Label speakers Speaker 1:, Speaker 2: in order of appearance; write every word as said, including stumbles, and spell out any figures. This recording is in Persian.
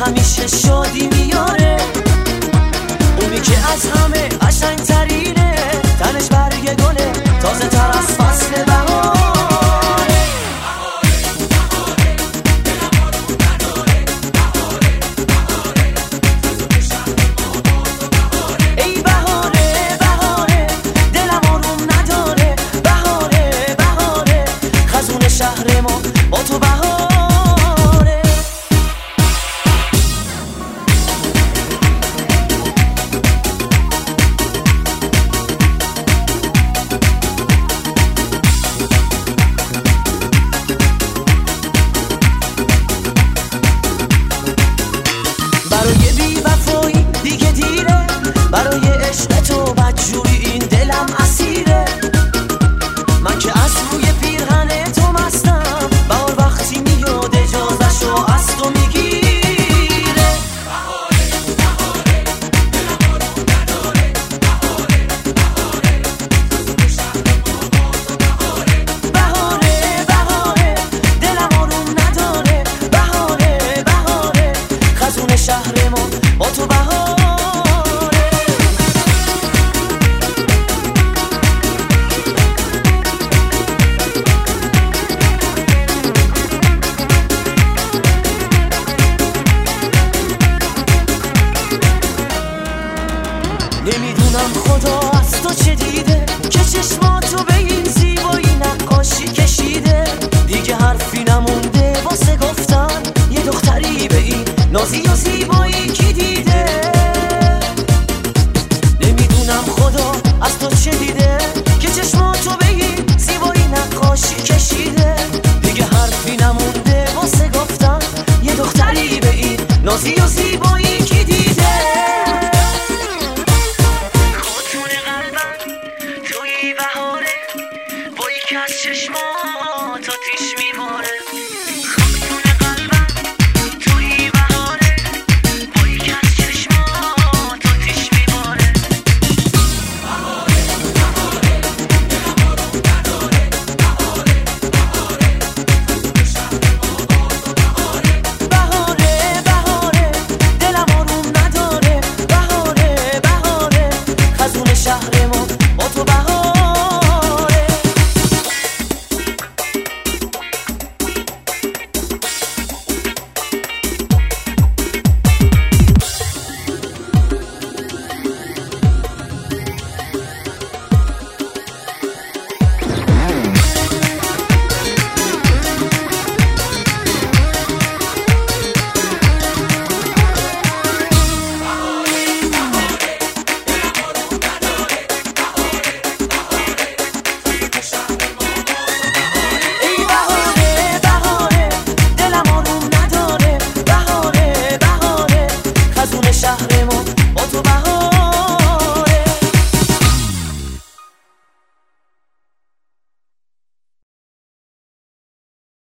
Speaker 1: همیشه شادی میاره، اونی که از همه قشنگ ترینه، تنش برگ گله تازه تر از فصل بهاره. ای بهاره بهاره دلم آروم نداره، بهاره بهاره خزون شهر ما با تو بهاره. برای بی وفایی دیگه دیره، برای عشق تو بدجوری این دلم اسیره. من که از روی پیرهن تو مستم، بهار وقتی میاد اجازه‌شو از تو میگیره. بهاره بهاره دلم آروم نداره، بهاره بهاره خزون شهر ما با تو بهاره. بهاره بهاره دلم آروم نداره، بهاره بهاره خزون شهر ما با تو بهاره. نمیدونم خدا از تو چه دیده که چشماتو به این زیبایی نقاشی کشیده. دیگه حرفی نمونده واسه گفتن یه دختری به این نازی و زیبایی کی دیده. نمیدونم خدا از تو چه دیده